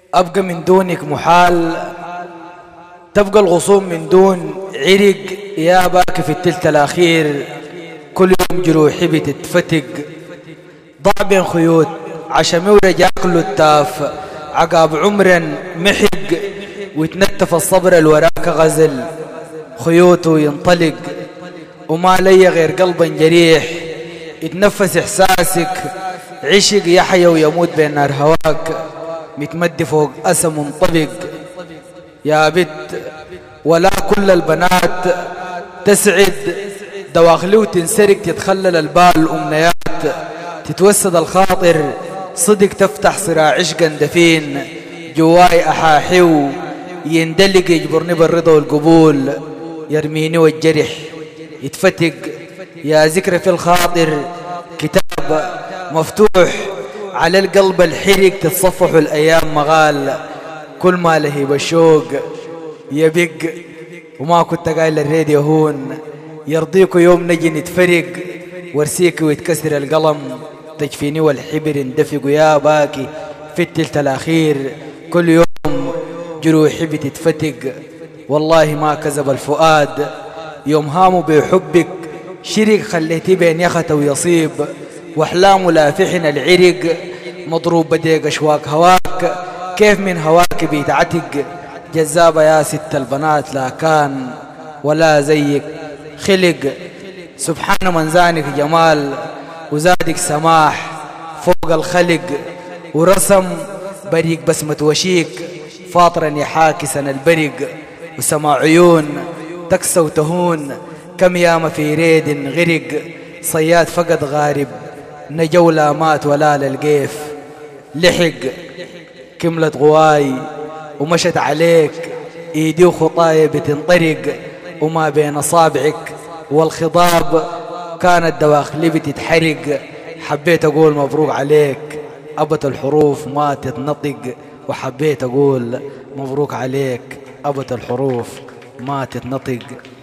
أبقى من دونك محال، تبقى الغصون من دون عرق، يا باك في التلت الأخير كل يوم جروحي بتتفتق. ضاع بين خيوط عشمي ورجاك له التاف، عقاب عمرا محق ويتنتف الصبر الوراك غزل. خيوطه ينطلق وما لي غير قلبا جريح، يتنفس إحساسك عشق يحيا ويموت بين نار هواك، متمد فوق أسى منطبق. يا بت ولا كل البنات تسعد، دواخلي وتنسرق تتخلل البال أمنيات، تتوسد الخاطر صدق تفتح صراع عشقا دفين. جواي أحاحيو يندلق يجبرني بالرضا والقبول، يرميني والجرح يتفتق. يا ذكرى في الخاطر كتاب مفتوح على القلب الحرق، تتصفح الأيام مغال. كل ما لهيب الشوق يبق وما كنت قايل الريد يهون، يرضيكو يوم نجي نتفرق وارسيك ويتكسر القلم، تجفيني والحبر اندفق. يا باكي في التلت الأخير كل يوم جروحي بتتفتق. والله ما كذب الفؤاد يوم هاموا بحبك، شرق خليتي بين يخت ويصيب، واحلام لافحن العرق مضروب بديق اشواك هواك. كيف من هواك بيتعتق جذابة يا ست البنات، لا كان ولا زيك خلق. سبحان من زانك جمال وزادك سماح فوق الخلق، ورسم بريق بسمة وشيك فاطرا يحاكي سن البرق. وسما عيون تكسى وتهون كم ياما في ريد غرق، صياد فقد غارب نجولا مات ولا للقيف لحق. كملت غواي ومشت عليك ايدي وخطاي بتنطرق، وما بين اصابعك والخضاب كانت دواخلي بتتحرق. حبيت اقول مبروك عليك ابت الحروف ما تتنطق، وحبيت اقول مبروك عليك ابت الحروف ما تتنطق.